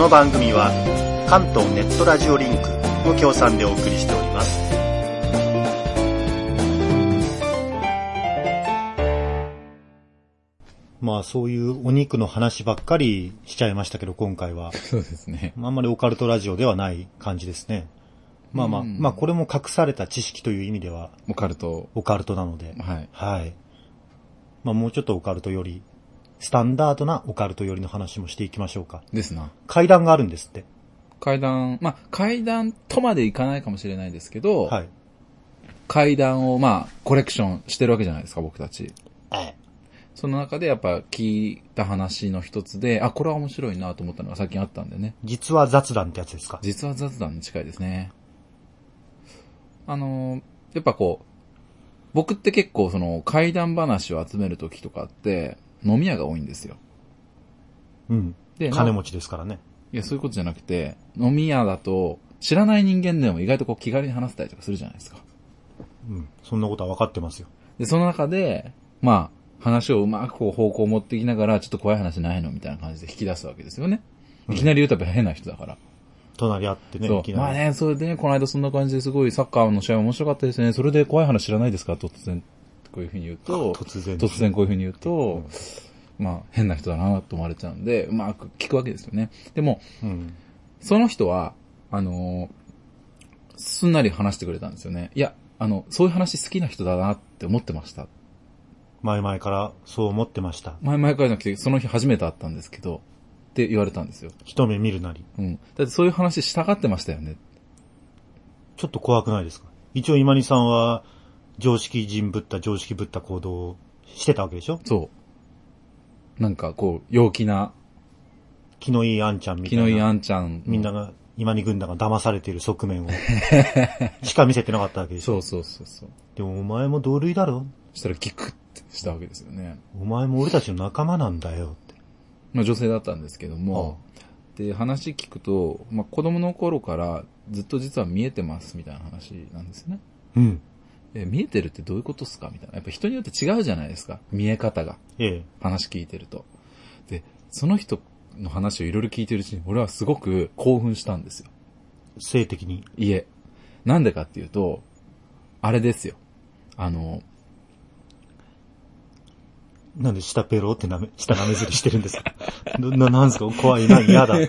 の番組は関東ネットラジオリンクの協賛でお送りしております。まあそういうお肉の話ばっかりしちゃいましたけど、今回は。 そうですね。 あんまりオカルトラジオではない感じですね。まあこれも隠された知識という意味ではオカルトなので、 はい。 はい。まあもうちょっとオカルトより、スタンダードなオカルトよりの話もしていきましょうか。 ですな。 階段があるんですって。 階段とまでいかないかもしれないですけど、 はい。 階段をコレクションしてるわけじゃないですか、僕たち。その中でやっぱ聞いた話の一つで、これは面白いなと思ったのが最近あったんでね。 実は雑談ってやつですか？ 実は雑談に近いですね。やっぱこう、僕って結構その怪談話を集めるときとかって飲み屋が多いんですよ。 うん。で、金持ちですからね。 いや、そういうことじゃなくて、飲み屋だと知らない人間でも意外とこう気軽に話せたりとかするじゃないですか。 うん。そんなことは分かってますよ。 で、その中で、話をうまくこう方向を持っていきながら、ちょっと怖い話ないのみたいな感じで引き出すわけですよね。いきなり言うとやっぱ変な人だから。 隣あってね、 そう。 いきなり。 それでね、この間そんな感じですごいサッカーの試合面白かったですね。それで怖い話知らないですか突然、こういうふうに言うと、突然こういうふうに言うと、変な人だなと思われちゃうんで、うまく聞くわけですよね。でも、その人は、すんなり話してくれたんですよね。いや、そういう話好きな人だなって思ってました。 前々からそう思ってました。 前々からじゃなくて、その日初めて会ったんですけど、って言われたんですよ。 一目見るなり。 うん。だってそういう話したがってましたよね。 ちょっと怖くないですか？一応今にさんは、常識ぶった行動をしてたわけでしょ？ そう。なんかこう、陽気な。 気のいいあんちゃんみたいな。 気のいいあんちゃん。 みんなが、今に軍団が騙されている側面を、しか見せてなかったわけでしょ？ そう。 でもお前も同類だろ？ したらギクってしたわけですよね。 お前も俺たちの仲間なんだよって。 女性だったんですけども、で、話聞くと、子供の頃からずっと実は見えてますみたいな話なんですね。 うん。 見えてるってどういうことっすかみたいな。やっぱ人によって違うじゃないですか。見え方が。話聞いてると。で、その人の話をいろいろ聞いてるうちに、俺はすごく興奮したんですよ。 性的に？ いえ。なんでかっていうと、あれですよ。 なんで下ペロって下舐めずりしてるんですか？なんすか？怖いな、嫌だ。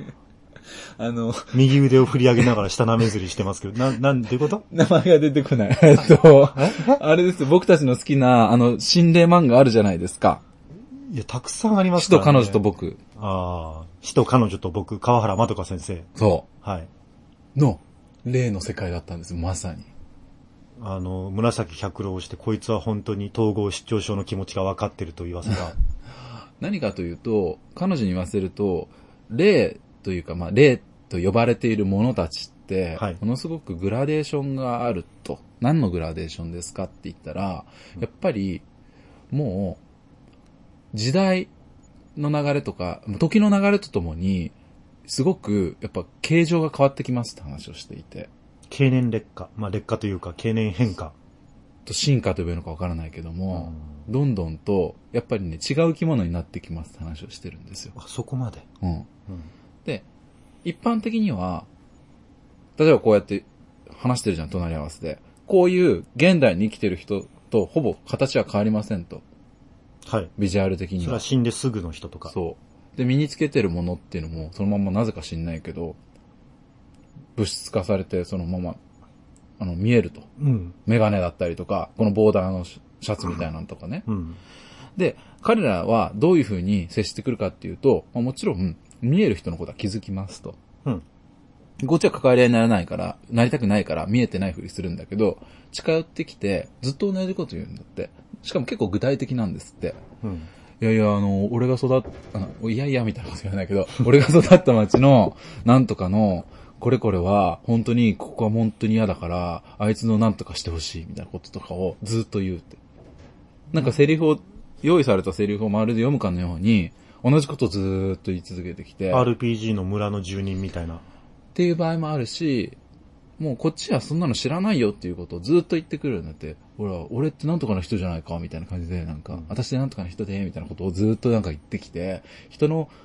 右腕を振り上げながら下舐めずりしてますけど、なんていうこと？ 名前が出てこない。あれですよ、僕たちの好きな、心霊漫画あるじゃないですか。 いや、たくさんありますからね。 死と彼女と僕。 死と彼女と僕、川原まどか先生。 そう。 はい。 の、霊の世界だったんです、まさに。 紫百郎をして、こいつは本当に統合失調症の気持ちが分かってると言わせた。 何かというと、彼女に言わせると、霊というか、霊と呼ばれている者たちって、ものすごくグラデーションがあると。何のグラデーションですかって言ったら、やっぱり、もう、時代の流れとか、時の流れとともに、すごく、やっぱ、形状が変わってきますって話をしていて。 経年劣化。劣化というか、経年変化。 と進化と呼べるのかわからないけども、どんどんと、やっぱりね、違う生き物になってきますって話をしてるんですよ。 そこまで。 で、一般的には、例えばこうやって話してるじゃん、隣り合わせで。こういう現代に生きてる人とほぼ形は変わりませんと。 はい。 ビジュアル的には。 それは死んですぐの人とか。 そう。で、身につけてるものっていうのも、そのままなぜか知んないけど、物質化されて、そのまま、見えると。メガネだったりとか、このボーダーのシャツみたいなのとかね。で、彼らはどういう風に接してくるかっていうと、もちろん、見える人のことは気づきますと。こっちは関わり合いにならないから、なりたくないから見えてないふりするんだけど、近寄ってきて、ずっと同じこと言うんだって。しかも結構具体的なんですって。いやいや、俺が育いやいやみたいなこと言わないけど、俺が育った町の、なんとかの、これこれは、本当に、ここは本当に嫌だから、あいつのなんとかしてほしい、みたいなこととかをずっと言うって。なんか用意されたセリフをまるで読むかのように、同じことをずーっと言い続けてきて。 RPG の村の住人みたいな。 っていう場合もあるし、もうこっちはそんなの知らないよっていうことをずっと言ってくるんだって。俺ってなんとかの人じゃないかみたいな感じで、私でなんとかの人で、みたいなことをずっとなんか言ってきて、人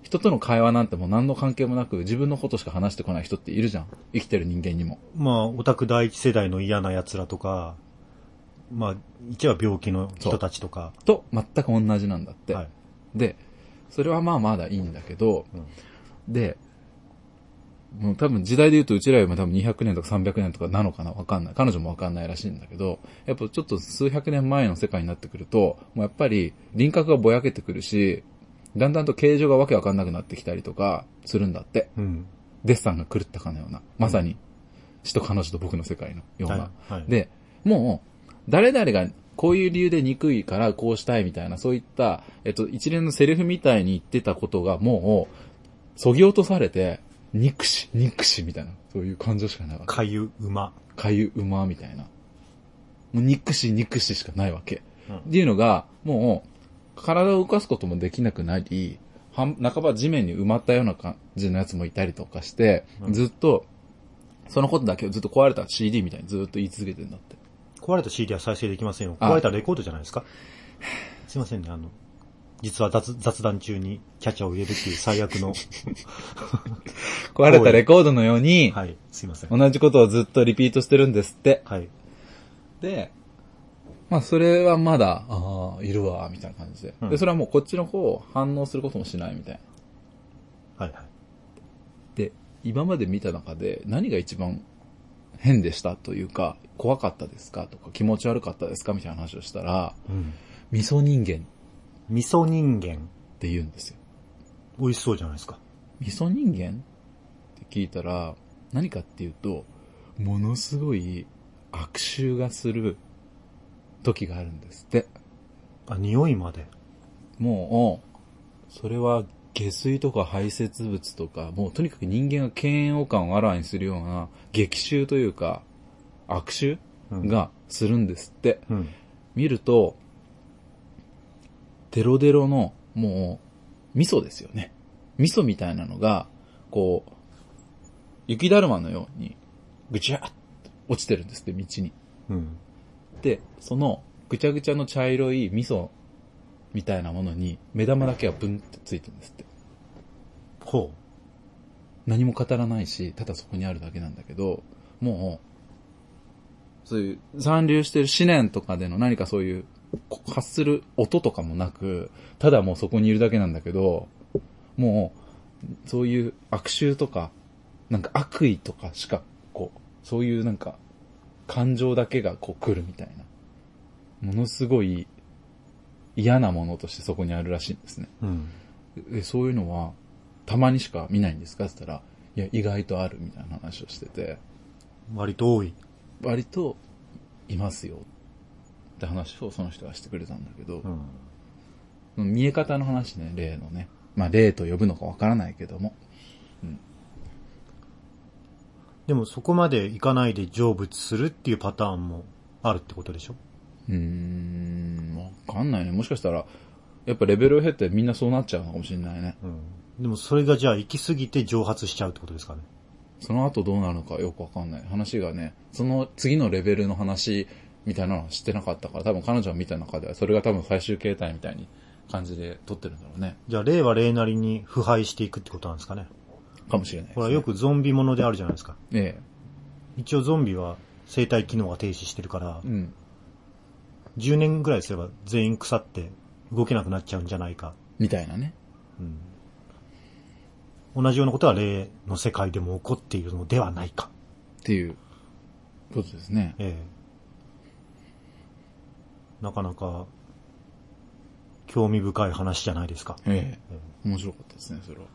人との会話なんてもう何の関係もなく自分のことしか話してこない人っているじゃん。生きてる人間にも。 まあ、オタク第一世代の嫌な奴らとか、まあ、一応病気の人たちとか。 と、全く同じなんだって。 はい、 で、それはまあまだいいんだけど、で、もう多分時代で言うとうちらよりも多分200年とか300年とかなのかなわかんない。彼女もわかんないらしいんだけど、やっぱちょっと数百年前の世界になってくると、もうやっぱり輪郭がぼやけてくるし、だんだんと形状がわけわかんなくなってきたりとかするんだって。デッサンが狂ったかのような。まさに、死と彼女と僕の世界のような。で、もう、誰々がこういう理由で憎いからこうしたいみたいな、そういった、一連のセリフみたいに言ってたことがもう、削ぎ落とされて、憎しみたいな、そういう感情しかないわけ。 かゆ馬みたいな。もう憎ししかないわけ。っていうのが、もう、体を動かすこともできなくなり、半ば地面に埋まったような感じのやつもいたりとかして、ずっと、そのことだけをずっと壊れた CD みたいにずっと言い続けてるんだって。 壊れた CD は再生できませんよ。壊れたレコードじゃないですか。すいませんね、実は雑談中にキャッチャーを入れるっていう最悪の壊れたレコードのように、 はい、すいません。 同じことをずっとリピートしてるんですって。 はい。 で、まあそれはまだ、いるわ、みたいな感じで。で、それはもうこっちの方反応することもしないみたいな。 はいはい。 で、今まで見た中で何が一番変でしたというか、怖かったですかとか、気持ち悪かったですかみたいな話をしたら、味噌人間。 味噌人間って言うんですよ。 美味しそうじゃないですか。 味噌人間って聞いたら、何かっていうと、ものすごい悪臭がする時があるんですって。 匂いまで。 もう、それは下水とか排泄物とか、もうとにかく人間が嫌悪感をあらわにするような激臭というか、悪臭がするんですって。見ると、デロデロの、もう、味噌ですよね。味噌みたいなのが、こう、雪だるまのように、ぐちゃっと落ちてるんですって、道に。で、その、ぐちゃぐちゃの茶色い味噌みたいなものに、目玉だけはブンってついてるんですって。 ほう。 何も語らないし、ただそこにあるだけなんだけど、もう、そういう残留してる思念とかでの何かそういう発する音とかもなく、ただもうそこにいるだけなんだけど、もう、そういう悪臭とか、なんか悪意とかしか、こう、そういうなんか、感情だけがこう来るみたいな。ものすごい嫌なものとしてそこにあるらしいんですね。そういうのは、たまにしか見ないんですかって言ったら、いや、意外とあるみたいな話をしてて。 割と多い。 割と、いますよ。って話をその人がしてくれたんだけど、見え方の話ね、霊のね。まあ、霊と呼ぶのかわからないけども。 でもそこまでいかないで成仏するっていうパターンもあるってことでしょ？ わかんないね。もしかしたら、やっぱレベルを経てみんなそうなっちゃうのかもしれないね。 でもそれがじゃあ行き過ぎて蒸発しちゃうってことですかね？ その後どうなるのかよくわかんない。話がね、その次のレベルの話みたいなのは知ってなかったから、多分彼女が見た中ではそれが多分最終形態みたいに感じで撮ってるんだろうね。 じゃあ霊は霊なりに腐敗していくってことなんですかね？ かもしれないですね。 ほらよくゾンビものであるじゃないですか。 ええ。 一応ゾンビは生体機能が停止してるから、10年ぐらいすれば全員腐って動けなくなっちゃうんじゃないか。 みたいなね。 同じようなことは霊の世界でも起こっているのではないか。 っていうことですね。 なかなか興味深い話じゃないですか。 面白かったですね、それは。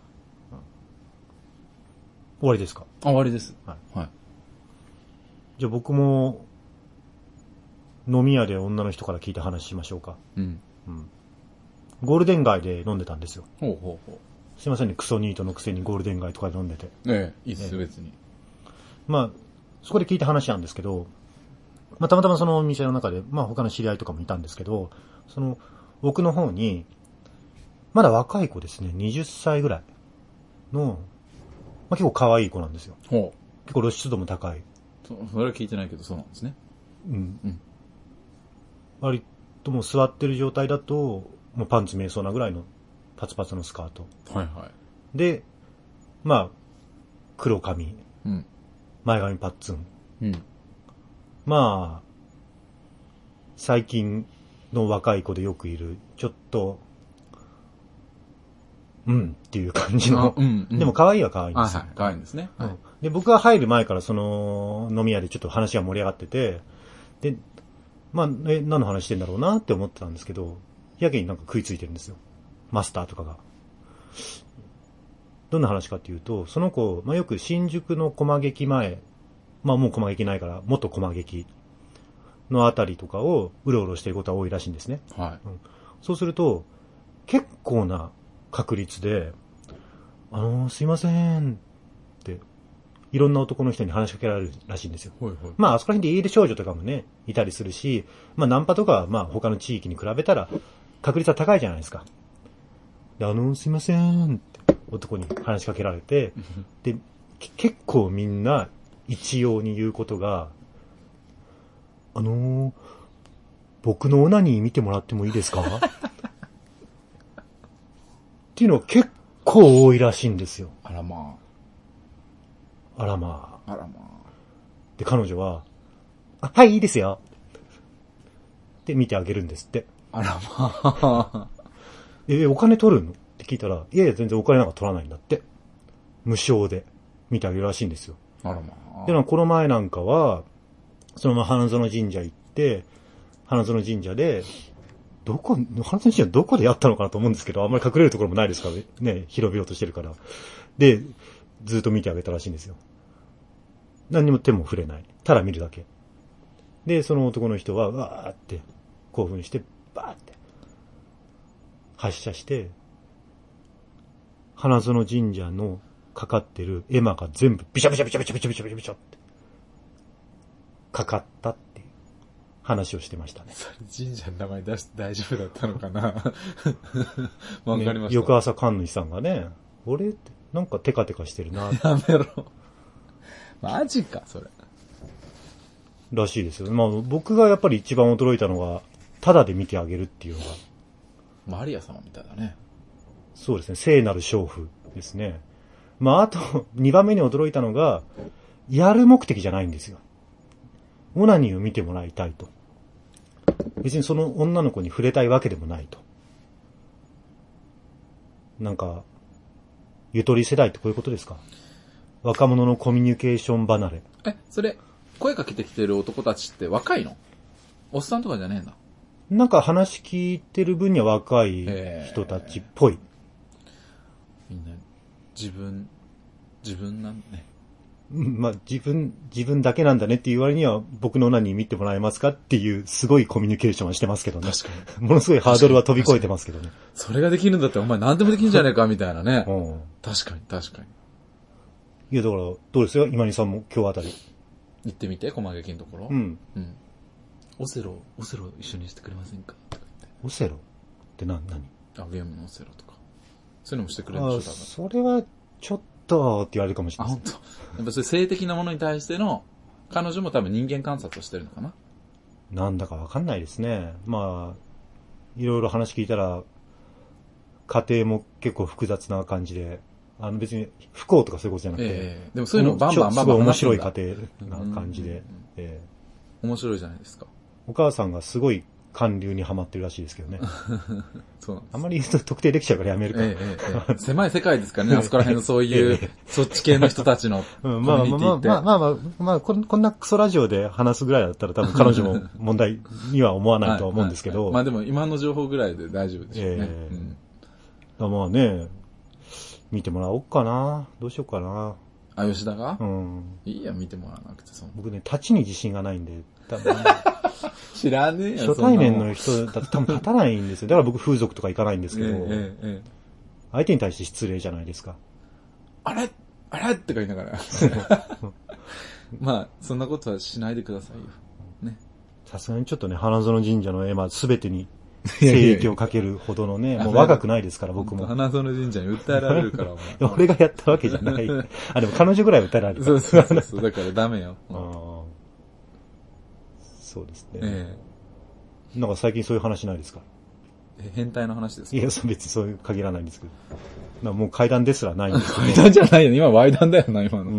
終わりですか？ 終わりです。 はい。じゃあ僕も飲み屋で女の人から聞いた話しましょうか。ゴールデン街で飲んでたんですよ。すいませんね、クソニートのくせにゴールデン街とかで飲んでて。 いいっす、別に。 まあ、そこで聞いた話なんですけど、まあたまたまその店の中で、まあ他の知り合いとかもいたんですけど、その奥の方に、まだ若い子ですね、20歳ぐらいの、まあ結構可愛い子なんですよ。結構露出度も高い。 それは聞いてないけどそうなんですね。 割ともう座ってる状態だと、もうパンツ見えそうなぐらいのパツパツのスカート。 で、まあ、黒髪、 うん。 前髪パッツン。 うん。 まあ、最近の若い子でよくいる、ちょっと、っていう感じの。でも可愛いは可愛いんですよ。 はい、可愛いんですね。 はい。で、僕が入る前からその飲み屋でちょっと話が盛り上がってて、で、まあ、何の話してんだろうなって思ってたんですけど、やけになんか食いついてるんですよ。マスターとかが。どんな話かっていうと、その子、まあ、よく新宿の駒劇前、まあもう駒劇ないから、元駒劇のあたりとかをうろうろしていることが多いらしいんですね。 はい。 そうすると、結構な確率で、すいませんって、いろんな男の人に話しかけられるらしいんですよ。 はいはい。 まあ、あそこら辺で家出少女とかもね、いたりするし、まあ、ナンパとかは、まあ、他の地域に比べたら、確率は高いじゃないですか。で、すいませんって男に話しかけられて、で、結構みんな一様に言うことが、僕のオナニー見てもらってもいいですかっていうのは結構多いらしいんですよ。 あらまあ。あらまあ。 あ。あらまあ。 で、彼女は、はい、いいですよ。って見てあげるんですって。 あらまあ。 お金取るのって聞いたら、いやいや全然お金なんか取らないんだって。無償で見てあげるらしいんですよ。 あらまあ。 で、この前なんかは、そのまま花園神社行って、花園神社で、花園神社どこでやったのかなと思うんですけど、あんまり隠れるところもないですからね、広々としてるから。で、ずっと見てあげたらしいんですよ。何にも手も触れない。ただ見るだけ。で、その男の人は、わーって興奮して、バーって発射して、花園神社のかかってる絵馬が全部ビシャビシャビシャビシャビシャビシャビシャってかかったっていう話をしてましたね。 それ神社の名前出して大丈夫だったのかなわかりました。 翌朝神主さんがね、俺ってなんかテカテカしてるな。 やめろ。マジか、それ。 らしいですよ。まあ僕がやっぱり一番驚いたのが、タダで見てあげるっていうのが。 マリア様みたいだね。 そうですね。聖なる娼婦ですね。まああと、2番目に驚いたのが、やる目的じゃないんですよ。オナニーを見てもらいたいと。別にその女の子に触れたいわけでもないと。なんか、ゆとり世代ってこういうことですか？若者のコミュニケーション離れ。 それ、声かけてきてる男たちって若いの？おっさんとかじゃねえんだ。 なんか話聞いてる分には若い人たちっぽい。 みんな、自分なんね。 まあ自分だけなんだねっていう割には僕のオナニー見てもらえますかっていうすごいコミュニケーションはしてますけどね。 確かに。 ものすごいハードルは飛び越えてますけどね。 それができるんだってお前何でもできるんじゃねえかみたいなね。 うん、 確かに。 いやだからどうですよ今井さんも今日あたり。 行ってみて、駒劇のところ。 うん。 オセロ一緒にしてくれませんかとか言って。 オセロって何？ ゲームのオセロとか。そういうのもしてくれるんでしょ、多分。 それはちょっとって言われるかもしれない。 本当。やっぱそういう性的なものに対しての、彼女も多分人間観察をしてるのかな。 なんだかわかんないですね。まあ、いろいろ話聞いたら、家庭も結構複雑な感じで、別に不幸とかそういうことじゃなくて、 でもそういうのをバンバンすごい面白い家庭な感じで、 面白いじゃないですか。 お母さんがすごい韓流にハマってるらしいですけどね。 そうなんです。 あんまり言うと特定できちゃうからやめるか。 狭い世界ですからね、あそこら辺のそういう、そっち系の人たちのコミュニティって。 まあ、こんなクソラジオで話すぐらいだったら多分彼女も問題には思わないとは思うんですけど。 まあでも今の情報ぐらいで大丈夫でしょうね。 まあね、見てもらおうかな。どうしようかな。 吉田が？いいや、見てもらわなくて。 僕ね、立ちに自信がないんで、多分、 知らねえよ。 初対面の人だと多分立たないんですよ。だから僕風俗とか行かないんですけど、相手に対して失礼じゃないですか。 あれってか言いながら。まあ、そんなことはしないでくださいよ。ね。 さすがにちょっとね、花園神社の絵馬全てに聖域をかけるほどのね、もう若くないですから僕も。 花園神社に訴えられるから、お前。 俺がやったわけじゃない。でも彼女ぐらい訴えられる。 そう。だからダメよ。 そうですね。なんか最近そういう話ないですか？ 変態の話ですか？ いや、別にそういう限らないんですけど。もう階段ですらないんですけど。 階段じゃないよね。今、ワイダンだよな、今の。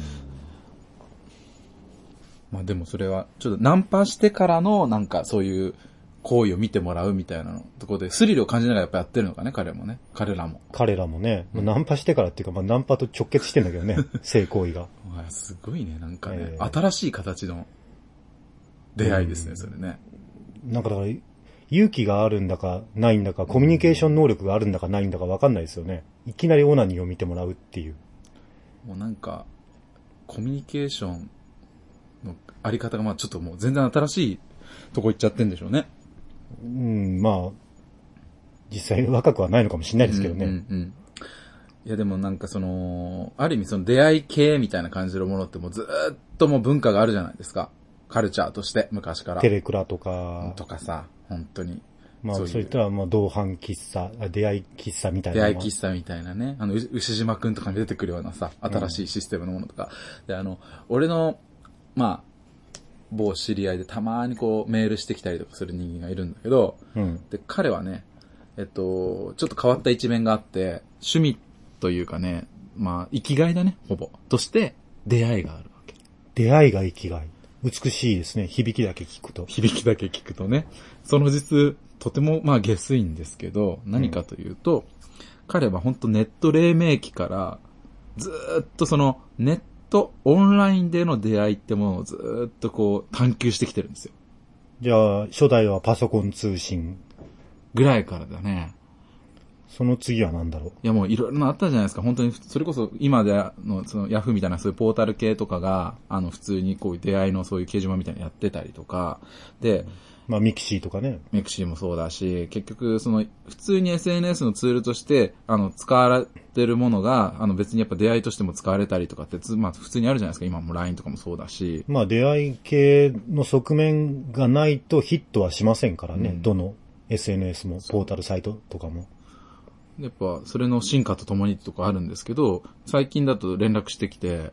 まあでもそれは、ちょっとナンパしてからの、なんかそういう行為を見てもらうみたいなのところで、スリルを感じながらやっぱやってるのかね、彼らもね。彼らもね、ナンパしてからっていうか、ナンパと直結してんだけどね、性行為が。 すごいね、なんかね、新しい形の出会いですね、それね。 なんかだから、勇気があるんだかないんだか、コミュニケーション能力があるんだかないんだか分かんないですよね。いきなりオナニーを見てもらうっていう。 もうなんか、コミュニケーションのあり方がまあちょっともう全然新しいとこ行っちゃってんでしょうね。 まあ、実際若くはないのかもしれないですけどね。 いやでもなんかある意味その出会い系みたいな感じのものってもうずーっともう文化があるじゃないですか。カルチャーとして昔から。 テレクラとか。 とかさ、本当に。 まあそういったら同伴喫茶、出会い喫茶みたいな。 出会い喫茶みたいなね。牛島くんとかに出てくるようなさ、新しいシステムのものとか。で、俺の、まあ、某知り合いでたまにこうメールしてきたりとかする人間がいるんだけど、で、彼はね、ちょっと変わった一面があって、趣味というかね、まあ、生きがいだね、ほぼ。として、出会いがあるわけ。 出会いが生きがい。美しいですね。響きだけ聞くと。 響きだけ聞くとね。その実、とても、まあ、下水んですけど、何かというと、彼は本当ネット黎明期から、ずーっとネット、オンラインでの出会いってものをずーっとこう、探求してきてるんですよ。 じゃあ、初代はパソコン通信。 ぐらいからだね。 その次は何だろう。 いやもういろいろなあったじゃないですか。本当に、それこそ今でのヤフーみたいなそういうポータル系とかが、普通にこういう出会いのそういう掲示板みたいにやってたりとか、で、 まあミクシーとかね。 ミクシーもそうだし、結局普通に SNS のツールとして、使われてるものが、別にやっぱ出会いとしても使われたりとかって、まあ普通にあるじゃないですか。今も LINE とかもそうだし。 まあ出会い系の側面がないとヒットはしませんからね。どの SNS も、ポータルサイトとかも。 やっぱ、それの進化とともにとかあるんですけど、最近だと連絡してきて、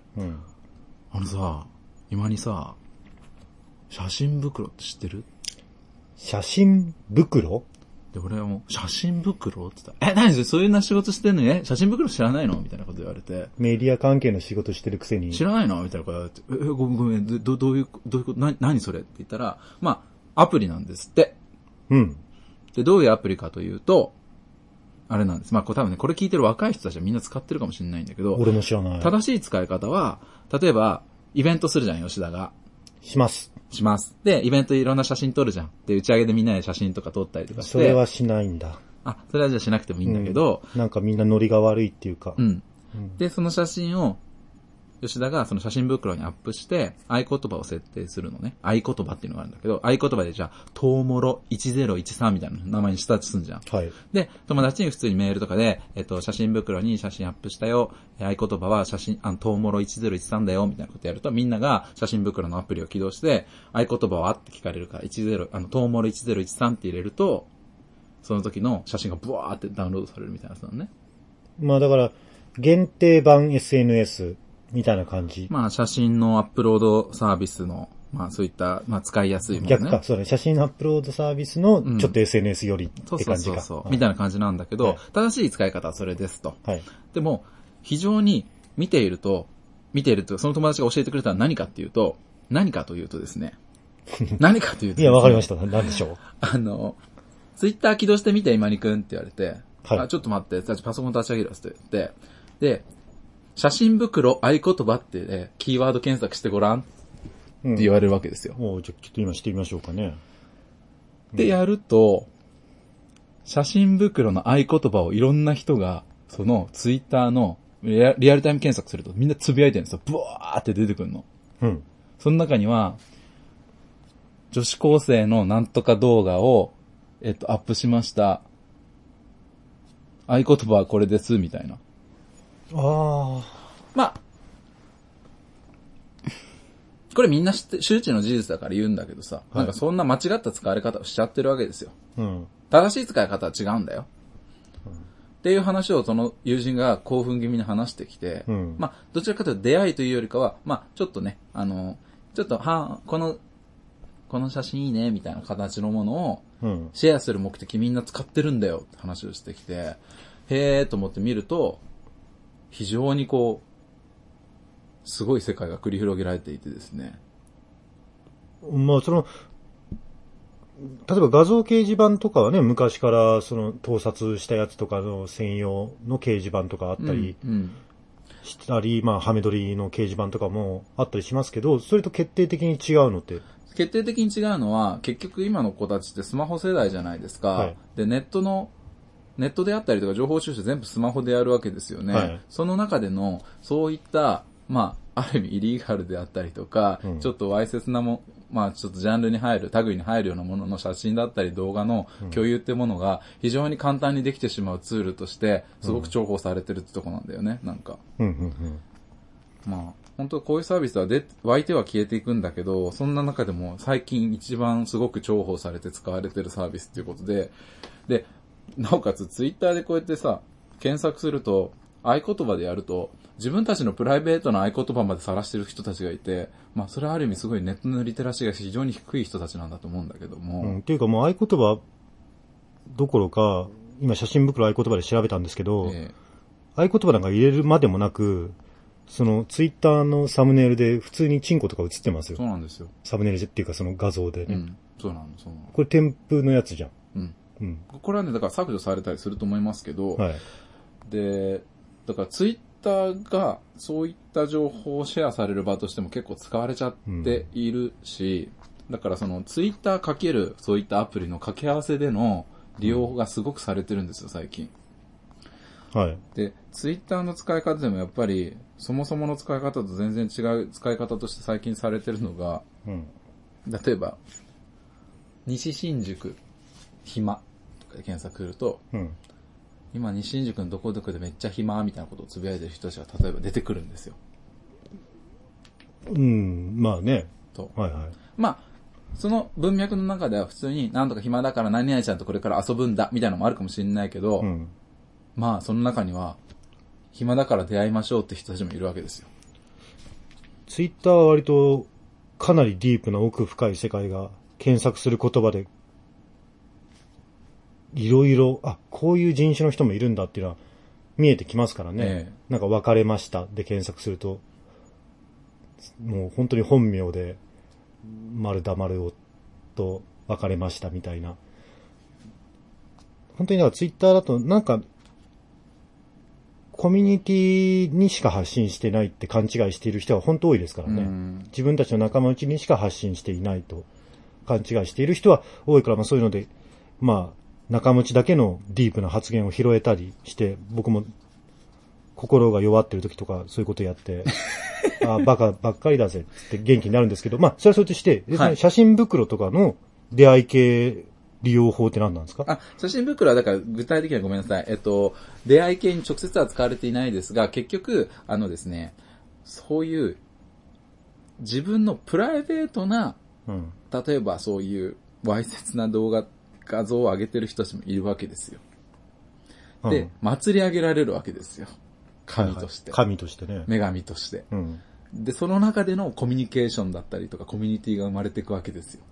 今にさ、写真袋って知ってる？ 写真袋？ で、俺はもう、写真袋って言ったら、何それ、そういうな仕事してんのに、写真袋知らないのみたいなこと言われて。 メディア関係の仕事してるくせに。 知らないのみたいなこと言われて、ごめん、どういうこと、何それって言ったら、まあ、アプリなんですって。で、どういうアプリかというと、あれなんです。まあ、多分ね、これ聞いてる若い人たちはみんな使ってるかもしれないんだけど、 俺も知らない。 正しい使い方は、例えば、イベントするじゃん、吉田が。 します。 で、イベントいろんな写真撮るじゃん。で、打ち上げでみんなで写真とか撮ったりとかして。 それはしないんだ。 それはじゃあしなくてもいいんだけど。 なんかみんなノリが悪いっていうか。 で、その写真を、吉田がその写真袋にアップして、合言葉を設定するのね。合言葉っていうのがあるんだけど、合言葉でじゃあ、とうもろ1013みたいな名前にしたとすんじゃん。で、友達に普通にメールとかで、写真袋に写真アップしたよ。合言葉はとうもろ1013だよ。みたいなことやると、みんなが写真袋のアプリを起動して、合言葉はって聞かれるから、とうもろ1013って入れると、その時の写真がブワーってダウンロードされるみたいなやつなのね。 まあだから、限定版 SNS、みたいな感じ。 まあ写真のアップロードサービスの、まあそういった、まあ使いやすいものね。 逆か、そうだね。写真アップロードサービスのちょっと SNS よりって感じか。 そう、みたいな感じなんだけど、正しい使い方はそれですと。でも、非常に見ていると、その友達が教えてくれたのは何かというとですね。何かというと、 いや、わかりました。何でしょう。ツイッター起動してみて、今にくんって言われて、ちょっと待って、パソコン立ち上げるって言って、で、写真袋合言葉って、ね、キーワード検索してごらんって言われるわけですよ。 じゃあちょっと今してみましょうかね。 で、やると、写真袋の合言葉をいろんな人が、そのツイッターのリアルタイム検索するとみんなつぶやいてるんですよ。ブワーって出てくるの。その中には、女子高生のなんとか動画を、アップしました。合言葉はこれです、みたいな。まあ、これみんな周知の事実だから言うんだけどさ、なんかそんな間違った使われ方をしちゃってるわけですよ。正しい使い方は違うんだよ。っていう話をその友人が興奮気味に話してきて、まあ、どちらかというと出会いというよりかは、まあ、ちょっとね、ちょっと、この写真いいね、みたいな形のものを、 シェアする目的みんな使ってるんだよって話をしてきて、へーと思って見ると、非常にこう、すごい世界が繰り広げられていてですね。 まあ、例えば画像掲示板とかはね、昔から盗撮したやつとかの専用の掲示板とかあったりしたり、まあ、ハメ撮りの掲示板とかもあったりしますけど、それと決定的に違うのって？ 決定的に違うのは、結局今の子たちってスマホ世代じゃないですか。はい、で、ネットであったりとか情報収集全部スマホでやるわけですよね。はい、その中での、そういった、まあ、ある意味イリーガルであったりとか、ちょっとわいせつなまあちょっとジャンルに入る、タグに入るようなものの写真だったり動画の共有ってものが非常に簡単にできてしまうツールとしてすごく重宝されてるってとこなんだよね、なんか。まあ本当こういうサービスは湧いては消えていくんだけど、そんな中でも最近一番すごく重宝されて使われてるサービスっていうことで、で、なおかつツイッターでこうやってさ、検索すると合言葉でやると、自分たちのプライベートな合言葉まで晒してる人たちがいて、まあそれはある意味すごいネットのリテラシーが非常に低い人たちなんだと思うんだけども。 っていうかもう合言葉どころか、今写真袋合言葉で調べたんですけど、合言葉なんか入れるまでもなく、ツイッターのサムネイルで普通にチンコとか映ってますよ。 そうなんですよ。 サムネイルっていうかその画像でね。 そうなの。 これ添付のやつじゃん。 これはね、だから削除されたりすると思いますけど、はい、で、だからツイッターがそういった情報をシェアされる場としても結構使われちゃっているし、だからそのツイッターかけるそういったアプリの掛け合わせでの利用がすごくされてるんですよ、最近。はい。で、ツイッターの使い方でもやっぱりそもそもの使い方と全然違う使い方として最近されてるのが、例えば、西新宿暇とかで検索すると、今西新宿のどこどこでめっちゃ暇みたいなことをつぶやいてる人たちが例えば出てくるんですよ。 まあね。 はいはい。まあ、その文脈の中では普通になんとか暇だから何々ちゃんとこれから遊ぶんだみたいなのもあるかもしれないけど、まあその中には暇だから出会いましょうって人たちもいるわけですよ。 ツイッターは割とかなりディープな奥深い世界が検索する言葉でいろいろ、こういう人種の人もいるんだっていうのは見えてきますからね。なんか別れましたで検索すると、もう本当に本名で、丸田丸尾と別れましたみたいな。本当にだからツイッターだとなんか、コミュニティにしか発信してないって勘違いしている人は本当多いですからね。自分たちの仲間内にしか発信していないと勘違いしている人は多いから、まあそういうので、まあ、仲間内だけのディープな発言を拾えたりして、僕も心が弱ってる時とかそういうことやって、バカばっかりだぜって元気になるんですけど、まあ、それはそれとして、はい、写真袋とかの出会い系利用法って何なんですか？ 写真袋はだから具体的にはごめんなさい。出会い系に直接は使われていないですが、結局、ですね、そういう自分のプライベートな、例えばそういうわいせつな画像を上げてる人たちもいるわけですよ。で、祭り上げられるわけですよ。神として。 神としてね。 女神として。で、その中でのコミュニケーションだったりとか、コミュニティが生まれていくわけですよ。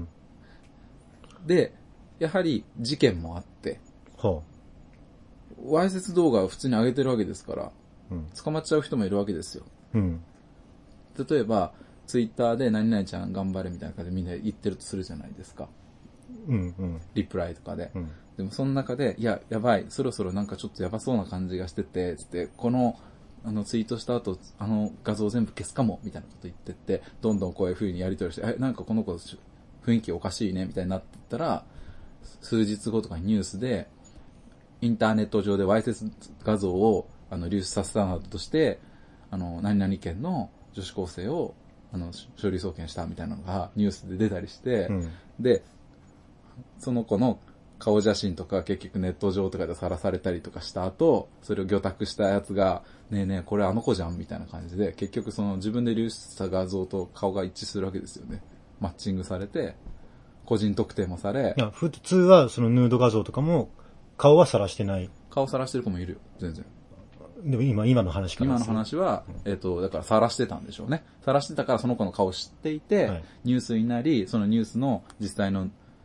で、やはり事件もあって、わいせつ動画を普通に上げてるわけですから、捕まっちゃう人もいるわけですよ。例えば、ツイッターで何々ちゃん頑張れみたいな感じでみんな言ってるとするじゃないですか。リプライとかで。でもその中で、いや、やばい、そろそろなんかちょっとやばそうな感じがしてて、つって、この、ツイートした後、画像全部消すかも、みたいなこと言ってって、どんどんこういう風にやり取りして、なんかこの子、雰囲気おかしいね、みたいになってったら、数日後とかにニュースで、インターネット上でわいせつ画像を、流出させたなどとして、何々県の女子高生を、書類送検したみたいなのがニュースで出たりして、で、その子の顔写真とか結局ネット上とかで晒されたりとかした後、それを魚拓したやつが、ねえねえ、これあの子じゃんみたいな感じで、結局その自分で流出した画像と顔が一致するわけですよね。マッチングされて、個人特定もされ。 いや、普通はそのヌード画像とかも顔は晒してない。 顔晒してる子もいるよ、全然。 でも今の話から今の話は、だから晒してたんでしょうね。晒してたからその子の顔を知っていて、ニュースになり、そのニュースの実際の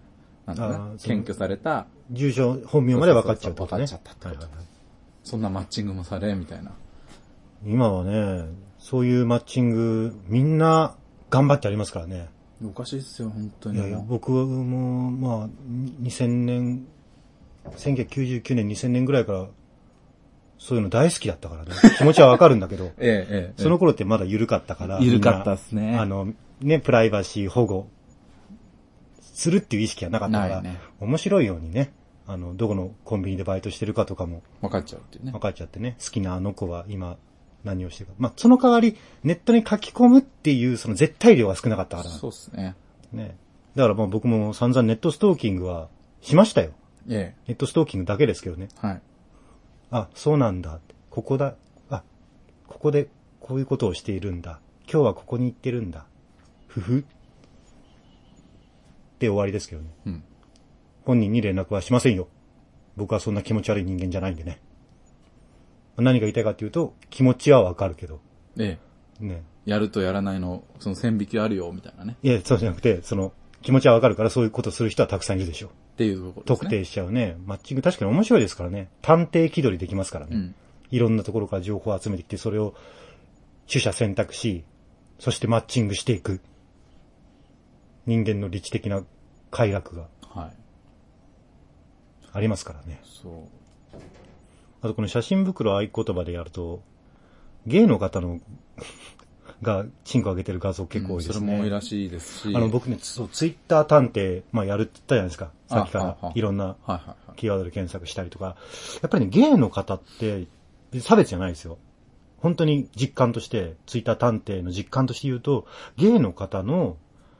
なんだね、検挙された。 住所、本名まで分かっちゃうとかね。 分かっちゃったってこと。そんなマッチングもされ、みたいな。 今はね、そういうマッチング、みんな頑張ってありますからね。 おかしいですよ、本当に。 いやいや、僕も、まあ、2000年、1999年、2000年ぐらいから、そういうの大好きだったからね。気持ちはわかるんだけど、その頃ってまだ緩かったから。 緩かったっすね。 プライバシー保護するっていう意識がなかったから、ね、面白いようにね、どこのコンビニでバイトしてるかとかも。 分かっちゃうっていうね。 分かっちゃってね、好きなあの子は今何をしてるか。まあ、その代わり、ネットに書き込むっていう、その絶対量が少なかったから。 そうですね。 ね。だからまあ僕も散々ネットストーキングはしましたよ。 ネットストーキングだけですけどね。 はい。 あ、そうなんだ。ここだ。あ、ここでこういうことをしているんだ。今日はここに行ってるんだ。ふふ。で終わりですけどね。 うん。 本人に連絡はしませんよ。僕はそんな気持ち悪い人間じゃないんでね。何が言いたいかっていうと、気持ちはわかるけど。 ね。やるとやらないの、その線引きあるよ、みたいなね。 いや、そうじゃなくて、気持ちはわかるからそういうことする人はたくさんいるでしょ。 っていうところですね。 特定しちゃうね。マッチング確かに面白いですからね。探偵気取りできますからね。うん、いろんなところから情報を集めてきて、それを取捨選択し、そしてマッチングしていく。人間の理知的な快楽が。 はい。 ありますからね。 そう。 あとこの写真袋合言葉でやると、ゲイの方のがチンコ上げてる画像結構多いですね。 それも多いらしいですし。 僕ね、ツイッター探偵、まあやるって言ったじゃないですか。さっきからいろんなキーワードで検索したりとか。やっぱりね、ゲイの方って差別じゃないですよ。本当に実感として、ツイッター探偵の実感として言うと、ゲイの方の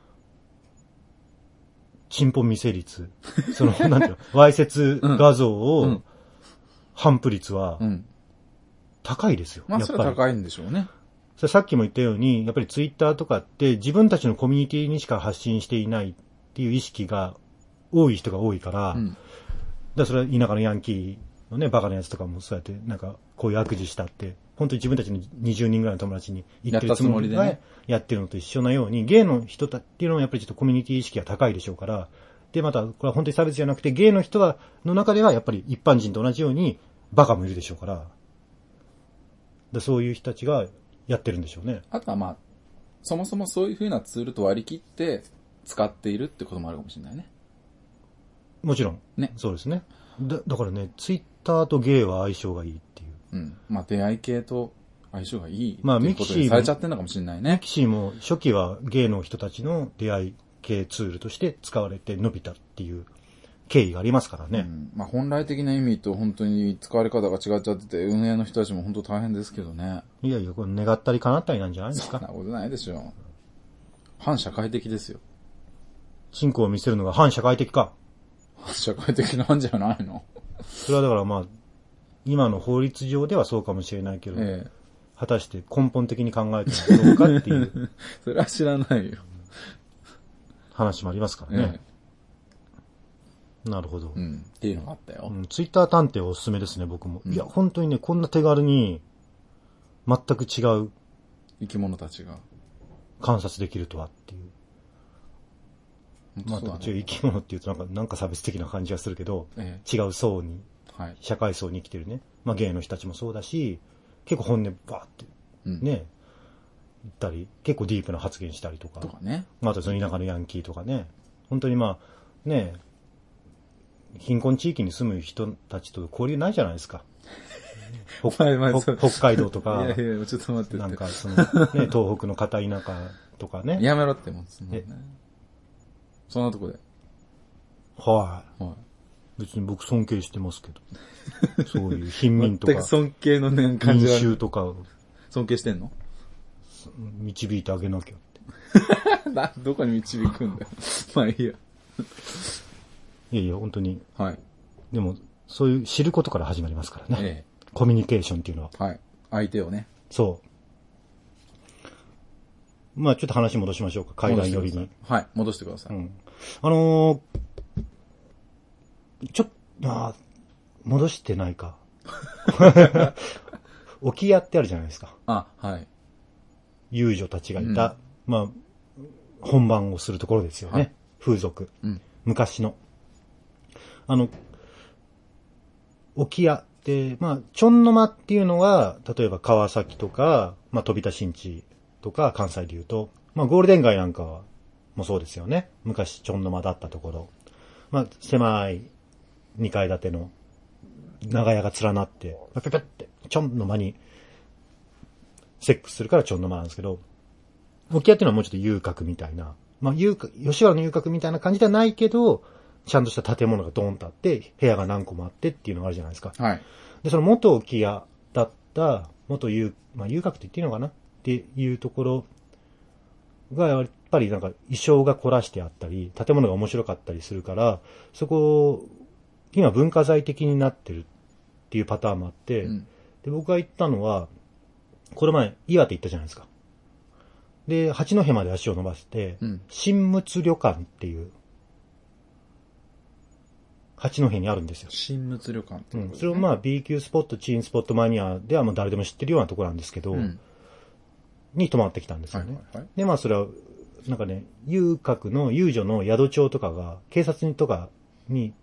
チンポ見せ率、なんていうの、わいせつ画像を、反布率は、高いですよ。 まあ、それは高いんでしょうね。 さっきも言ったように、やっぱりツイッターとかって自分たちのコミュニティにしか発信していないっていう意識が多い人が多いから、だそれは田舎のヤンキーのね、バカなやつとかもそうやって、なんか、こういう悪事したって、本当に自分たちの20人ぐらいの友達に言ってるつもりでやってるのと一緒なように、ゲイの人っていうのはやっぱりちょっとコミュニティ意識が高いでしょうから、で、また、これは本当に差別じゃなくて、ゲイの人の中ではやっぱり一般人と同じように、バカもいるでしょうから、そういう人たちがやってるんでしょうね。 あとはまあ、そもそもそういう風なツールと割り切って使っているってこともあるかもしれないね。 もちろん。 ね。 そうですね。だからね、ツイッターとゲイは相性がいいっていう。 うん。まあ出会い系と相性がいい。 まあミキシーされちゃってるのかもしれないね。 ミキシーも初期はゲイの人たちの出会い系ツールとして使われて伸びたっていう経緯がありますからね。 まあ本来的な意味と本当に使われ方が違っちゃってて、運営の人たちも本当大変ですけどね。 いやいや、これ願ったり叶ったりなんじゃないですか。 そんなことないでしょ。反社会的ですよ。 チンコを見せるのが反社会的か。 反社会的なんじゃないの？ それはだからまあ、今の法律上ではそうかもしれないけど、果たして根本的に考えてるのかっていう。 それは知らないよ。 話もありますからね。なるほど。 っていうのがあったよ。 ツイッター探偵おすすめですね、僕も。いや、本当にね、こんな手軽に、全く違う生き物たちが観察できるとはっていう。まあ、生き物っていうとなんか差別的な感じがするけど、違う層に、社会層に生きてるね。まあ、ゲイの人たちもそうだし、結構本音バーってね、言ったり、結構ディープな発言したりとか。 とかね。 あとその田舎のヤンキーとかね。本当にまあ、ね、貧困地域に住む人たちと交流ないじゃないですか。北海道とか。 いやいや、ちょっと待って。 なんかね、東北の片田舎とかね。 やめろってもんですね。そんなとこで。 はい。別に僕尊敬してますけど。そういう貧民とか。 尊敬のね、感じは。 民衆とか。 尊敬してんの？ 導いてあげなきゃって。どこに導くんだよ。まあいいや。 いやいや、本当に。 はい。 でも、そういう知ることから始まりますからね。コミュニケーションっていうのは。 はい。相手をね。 そう。まあちょっと話戻しましょうか。海外寄りに。 はい。戻してください。 戻してないか。置屋ってあるじゃないですか。 はい。 遊女たちがいた、まあ、本番をするところですよね。風俗。昔の。 沖屋で、まあ、ちょんの間っていうのが、例えば川崎とか、まあ、飛田新地とか、関西で言うと、まあ、ゴールデン街なんかもそうですよね。昔ちょんの間だったところ。まあ、狭い2階建ての長屋が連なって、ペペペってちょんの間にセックスするからちょんの間なんですけど、沖屋っていうのはもうちょっと遊郭みたいな、まあ、吉原の遊郭みたいな感じではないけど、ちゃんとした建物がドーンとあって、部屋が何個もあってっていうのがあるじゃないですか。 はい。 で、その元沖屋だった、まあ、遊郭って言っていいのかなっていうところが、やっぱりなんか衣装が凝らしてあったり、建物が面白かったりするから、そこ、今文化財的になってるっていうパターンもあって、で、僕が行ったのは、これ前、岩手行ったじゃないですか。で、八戸まで足を伸ばして、新陸旅館っていう、八戸にあるんですよ。 新陸旅館ってことですね。 それをまあ B 級スポット、チーンスポットマニアではもう誰でも知ってるようなところなんですけど、に泊まってきたんですよね。で、まあそれは、なんかね、遊女の宿帳とかが、警察にとかに、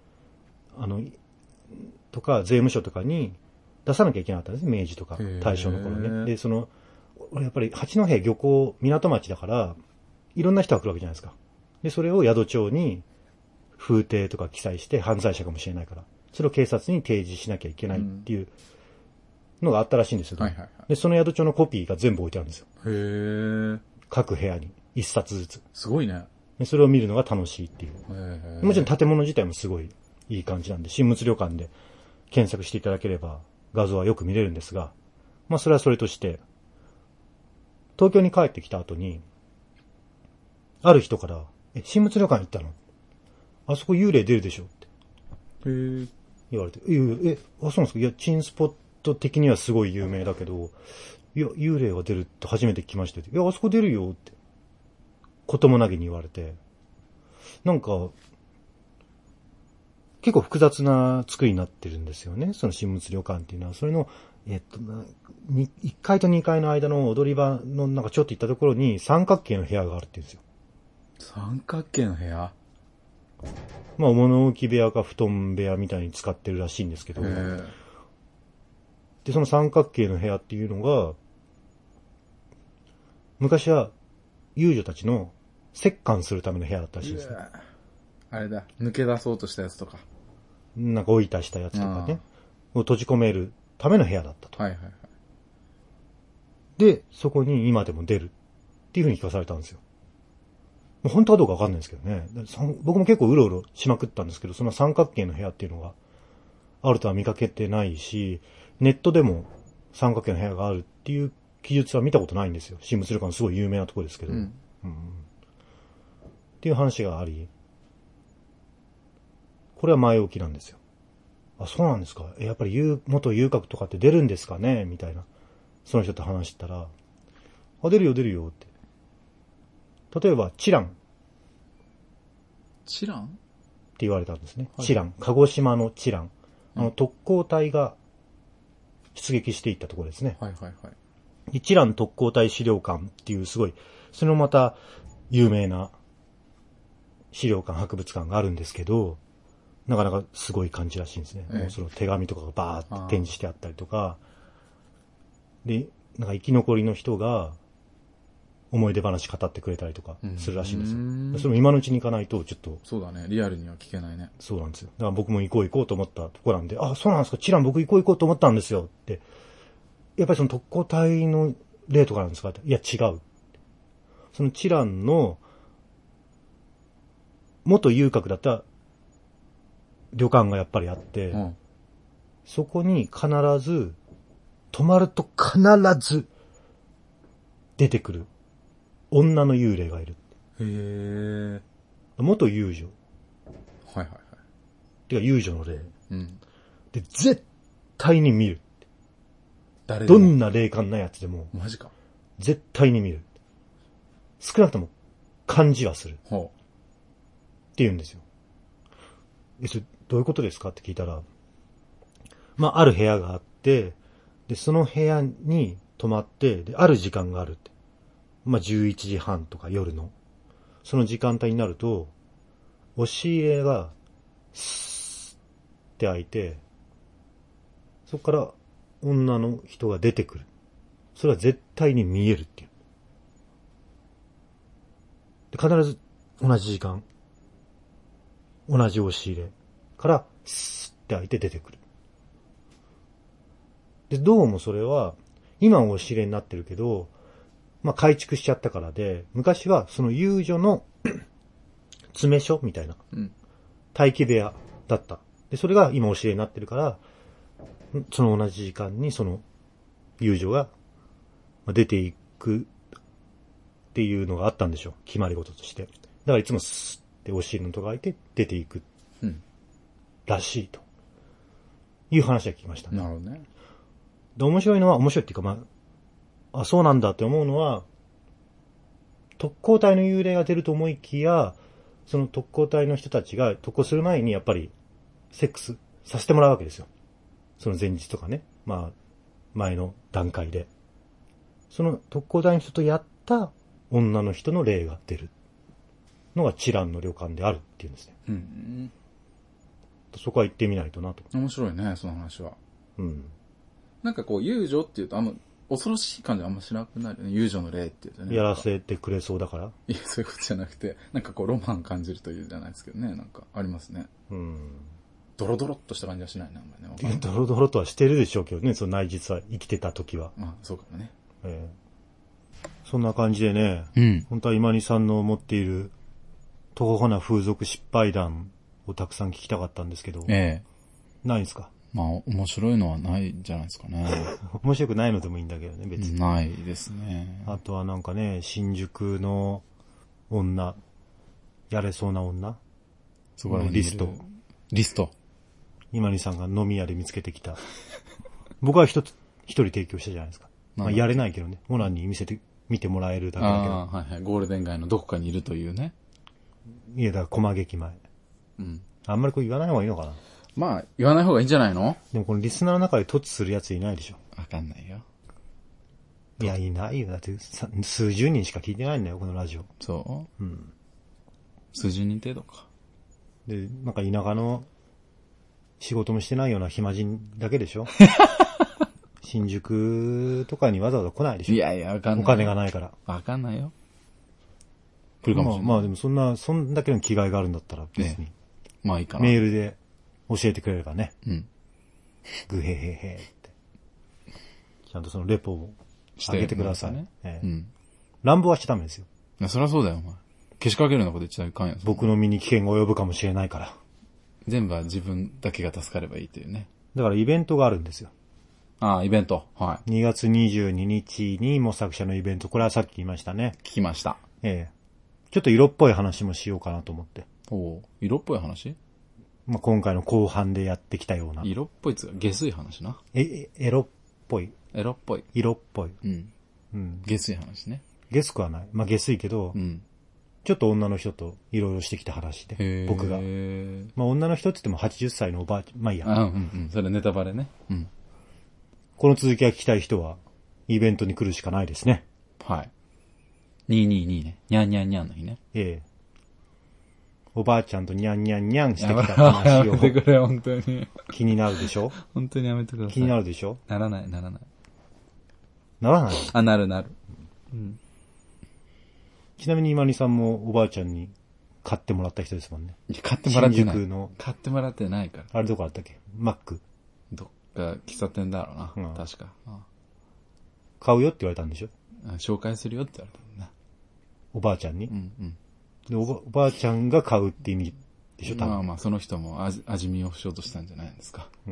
とか税務署とかに出さなきゃいけなかったんですね、明治とか大正の頃ね。で、やっぱり八戸漁港、港町だから、いろんな人が来るわけじゃないですか。で、それを宿帳に風亭とか記載して犯罪者かもしれないから、それを警察に提示しなきゃいけないっていうのがあったらしいんですよ。で、その宿帳のコピーが全部置いてあるんですよ。各部屋に一冊ずつ。 すごいね。 で、それを見るのが楽しいっていう。もちろん建物自体もすごいいい感じなんで、新陸旅館で検索していただければ画像はよく見れるんですが、まあそれはそれとして、東京に帰ってきた後に、ある人から、新陸旅館行ったの？あそこ幽霊出るでしょって言われて、そうなんですか？いや、チンスポット的にはすごい有名だけど、いや、幽霊が出るって初めて聞きましたって。いや、あそこ出るよって、こともなげに言われて、なんか、結構複雑な作りになってるんですよね。その新陸旅館っていうのは。それの、1階と2階の間の踊り場のなんかちょっと行ったところに三角形の部屋があるって言うんですよ。 三角形の部屋？ まあ、物置部屋か布団部屋みたいに使ってるらしいんですけど。で、その三角形の部屋っていうのが、昔は遊女たちの折檻するための部屋だったらしいですね。 あれだ、抜け出そうとしたやつとか。 なんか置いたしたやつとかね。を閉じ込めるための部屋だったと。で、そこに今でも出るっていう風に聞かされたんですよ。もう本当はどうかわかんないんですけどね。僕も結構うろうろしまくったんですけど、その三角形の部屋っていうのがあるとは見かけてないし、ネットでも三角形の部屋があるっていう記述は見たことないんですよ。新陸旅館すごい有名なところですけど。っていう話があり、これは前置きなんですよ。あ、そうなんですか。やっぱり元遊郭とかって出るんですかねみたいな。その人と話したら、あ、出るよって。例えば、チラン。 チラン？ って言われたんですね。チラン。鹿児島のチラン。特攻隊が出撃していったところですね。チラン特攻隊資料館っていうすごい、それもまた有名な資料館、博物館があるんですけど、なかなかすごい感じらしいんですね。もうその手紙とかがバーって展示してあったりとか、で、なんか生き残りの人が思い出話語ってくれたりとかするらしいんですよ。それも今のうちに行かないとちょっと。 そうだね。リアルには聞けないね。 そうなんですよ。だから僕も行こうと思ったとこなんで、あ、そうなんですか。チラン僕行こうと思ったんですよって。やっぱりその特攻隊の例とかなんですかって。いや違う。そのチランの元遊郭だった旅館がやっぱりあって、そこに必ず、泊まると必ず出てくる女の幽霊がいる。元遊女。てか遊女の霊。で、絶対に見る。どんな霊感なやつでも。 マジか。 絶対に見る。少なくとも感じはする。って言うんですよ。それどういうことですかって聞いたら、まあ、ある部屋があって、で、その部屋に泊まって、で、ある時間があるって。まあ、11時半とか夜の。その時間帯になると、押し入れがスーって開いて、そこから女の人が出てくる。それは絶対に見えるっていう。で必ず同じ時間、同じ押し入れからスーって開いて出てくる。で、どうもそれは、今は押し入れになってるけど、まあ、改築しちゃったからで、昔はその遊女の詰め所みたいな、待機部屋だった。で、それが今押し入れになってるから、その同じ時間にその遊女が出ていくっていうのがあったんでしょう。決まり事として。だからいつもスッって押し入れのとこ開いて出ていく。らしいと。いう話は聞きましたね。 なるほどね。 で、面白いっていうか、まあ、そうなんだって思うのは、特攻隊の幽霊が出ると思いきや、その特攻隊の人たちが特攻する前にやっぱり、セックスさせてもらうわけですよ。その前日とかね。まあ、前の段階で。その特攻隊の人とやった女の人の霊が出るのがチランの旅館であるっていうんですね。うん。そこは行ってみないとなと。 面白いね、その話は。 うん。 なんかこう、遊女っていうと恐ろしい感じあんましなくなるよね。遊女の霊って言うとね。 やらせてくれそうだから。 いや、そういうことじゃなくて、なんかこう、ロマン感じるというじゃないですけどね。なんか、ありますね。うん。ドロドロっとした感じはしないね、あんまりね。 ドロドロとはしてるでしょうけどね、その内実は生きてた時は。 まあ、そうかもね。 そんな感じでね、うん、本当は今にさんの持っている、徒歩な風俗失敗談をたくさん聞きたかったんですけど、ないんですか？ まあ、面白いのはないんじゃないですかね。 面白くないのでもいいんだけどね、別に。 ないですね。 あとはなんかね、新宿の女、やれそうな女、 そこらリスト。今にさんが飲み屋で見つけてきた。僕は一人提供したじゃないですか。まあ、やれないけどね。モナンに見てもらえるだけだけど。 はいはい。ゴールデン街のどこかにいるというね。 いや、だから駒劇前。うん。あんまりこう言わない方がいいのかな。 まあ、言わない方がいいんじゃないの？ でもこのリスナーの中で突するやついないでしょ。 わかんないよ。 いや、いないよ。だって数十人しか聞いてないんだよ、このラジオ。 そう？うん。数十人程度か。 で、なんか田舎の仕事もしてないような暇人だけでしょ。新宿とかにわざわざ来ないでしょ。 いやいや、わかんない。 お金がないから。 わかんないよ。 来るかもしれない。まあでもそんだけの気概があるんだったら別に。 まあいいかな。 メールで教えてくれればね。うん。グヘヘヘって。ちゃんとそのレポを上げてください。ね。うん。乱暴はしちゃダメですよ。 いや、そりゃそうだよ、お前。けしかけるようなこと言っちゃいかんよ。 僕の身に危険が及ぶかもしれないから。 全部は自分だけが助かればいいというね。 だからイベントがあるんですよ。 ああ、イベント。はい。 2月22日に模索者のイベント。これはさっき言いましたね。 聞きました。 ちょっと色っぽい話もしようかなと思って。 お色っぽい話？ まあ、今回の後半でやってきたような。 色っぽいつうか、下水話な。 エロっぽい。 エロっぽい。 色っぽい。 うん。うん。下水話ね。 下水はない。まあ、下水けど、うん。ちょっと女の人といろいろしてきた話で、僕が。まあ、女の人って言っても80歳のおばあちゃん、まあいいや。 うんうん。それネタバレね。うん。 この続きが聞きたい人は、イベントに来るしかないですね。 はい。222ね。にゃんにゃんにゃんの日ね。 おばあちゃんとにゃんにゃんにゃんしてきた話を。 やめてくれ、本当に。 気になるでしょ？ 本当にやめてください。 気になるでしょ？ ならない。 ならない？ あ、なる。うん。 ちなみに今にさんもおばあちゃんに買ってもらった人ですもんね。 いや、買ってもらってない。 新宿の。 買ってもらってないから。 あれどこあったっけ？マック。 どっか喫茶店だろうな。確か。 買うよって言われたんでしょ？ 紹介するよって言われたもんな。 おばあちゃんに？ うんうん。 でおばあちゃんが買うって意味でしょ？多分。 まあまあ、その人も味見をしようとしたんじゃないですか。うん。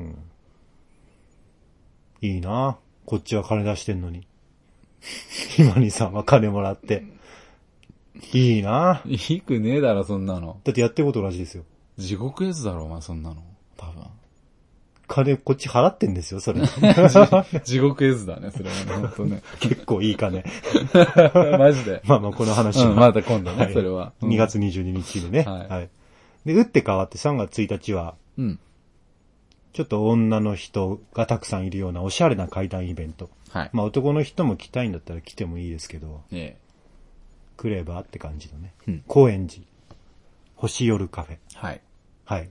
いいなこっちは金出してんのに。今にさんは金もらって。いいないいくねえだろ、そんなの。 だってやってること同じですよ。 地獄絵図だろ、お前、そんなの。多分。 金こっち払ってんですよ、それ。 地獄絵図だね、それはね、ほんとね。 結構いい金。 マジで。 まあまあ、この話は。 また今度ね、 はい、 それは。 2月22日でね。はい。で、打って変わって3月1日は、ちょっと女の人がたくさんいるようなおしゃれな階段イベント。はい。まあ男の人も来たいんだったら来てもいいですけど、来ればって感じのね。高円寺、星夜カフェ。はい。はい。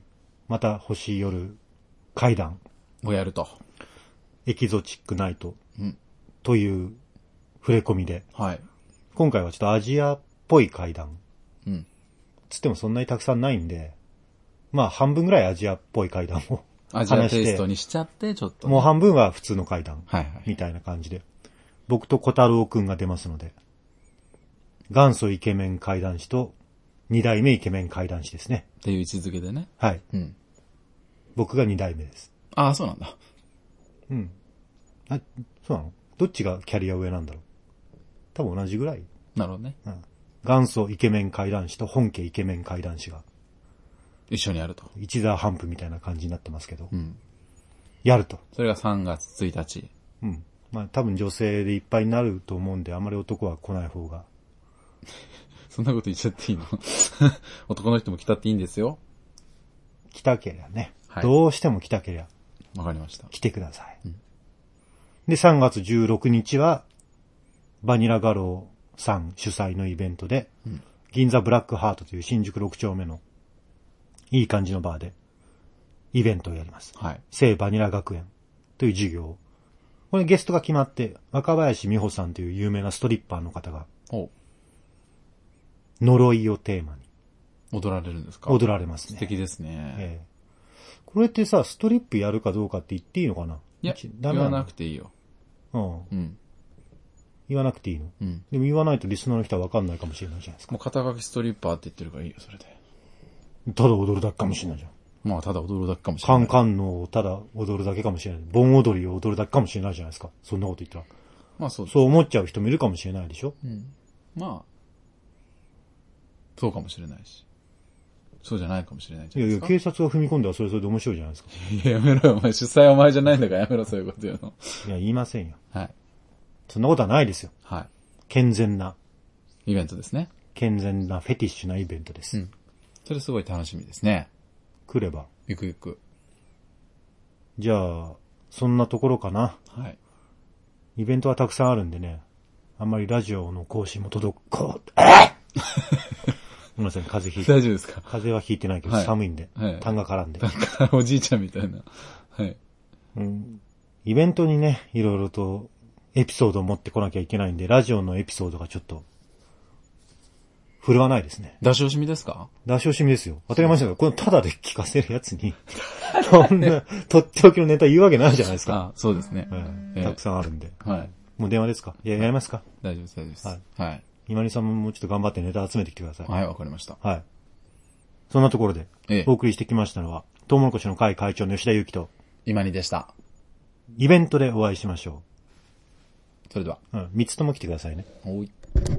また星夜怪談をやると。 エキゾチックナイトうん。 という触れ込みで、 はい。 今回はちょっとアジアっぽい怪談。 うん。 つってもそんなにたくさんないんで、まあ半分ぐらいアジアっぽい怪談をアジアテイストにしちゃって、ちょっと、ね。 もう半分は普通の怪談。 はいはい。 みたいな感じで。僕と小太郎くんが出ますので、元祖イケメン怪談師と二代目イケメン怪談師ですね。 っていう位置づけでね。 はい。 うん。 僕が二代目です。 ああ、そうなんだ。 うん。あ、そうなの？どっちがキャリア上なんだろう？多分同じぐらい。 なるほどね。 うん。元祖イケメン怪談師と本家イケメン怪談師が一緒にやると。 一座半布みたいな感じになってますけど。 うん。 やると。 それが3月1日。 うん。まあ多分女性でいっぱいになると思うんで、あまり男は来ない方が。 そんなこと言っちゃっていいの？男の人も来たっていいんですよ。 来たけりゃね。 はい。 どうしても来たけりゃ。 わかりました。 来てください。 うん。 で、3月16日は、バニラガローさん主催のイベントで、 うん、 銀座ブラックハートという新宿6丁目のいい感じのバーでイベントをやります。 はい。 聖バニラ学園という授業を。これゲストが決まって、若林美穂さんという有名なストリッパーの方が、呪いをテーマに踊られるんですか？ 踊られますね。 素敵ですね。 これってさ、ストリップやるかどうかって言っていいのかな？ いや、言わなくていいよ。 うん。 うん。 言わなくていいの？ うん。 でも言わないとリスナーの人は分かんないかもしれないじゃないですか。 もう肩書きストリッパーって言ってるからいいよ、それで。 ただ踊るだけかもしれないじゃん。 まあ、ただ踊るだけかもしれない。 カンカンのをただ踊るだけかもしれない。盆踊りを踊るだけかもしれないじゃないですか。そんなこと言ったら。 まあそうです。 そう思っちゃう人もいるかもしれないでしょ？ うん。まあ、そうかもしれないし。そうじゃないかもしれないじゃないですか。 いやいや、警察が踏み込んだらそれで面白いじゃないですか。 いや、やめろよ、お前。主催はお前じゃないんだからやめろ、そういうこと言うの。 いや、言いませんよ。 はい。 そんなことはないですよ。 はい。 健全な。 イベントですね。 健全なフェティッシュなイベントです。 うん。それすごい楽しみですね。 来れば。 ゆくゆく。 じゃあ、そんなところかな。 はい。 イベントはたくさんあるんでね。あんまりラジオの更新も届こう。ごめんなさい、風邪ひいて。 大丈夫ですか？ 風邪はひいてないけど、 はい、 寒いんで。 はい。 痰が絡んで。 おじいちゃんみたいな。はい。 うん。イベントにね、いろいろとエピソードを持ってこなきゃいけないんで、ラジオのエピソードがちょっと、振るわないですね。 出し惜しみですか？ 出し惜しみですよ。当たり前ですよ。このタダで聞かせるやつに、そんな、とっておきのネタ言うわけないじゃないですか。 あ、そうですね。 たくさんあるんで。 はい。 もう電話ですか？いや、やりますか？ 大丈夫です、大丈夫です。 はい。 はい。 今里さんももうちょっと頑張ってネタ集めてきてください。 はい、わかりました。 はい。そんなところで、お送りしてきましたのは、トウモロコシの会会長の吉田祐希と、 今にでした。 イベントでお会いしましょう。それでは。 うん、3つとも来てくださいね。 おい。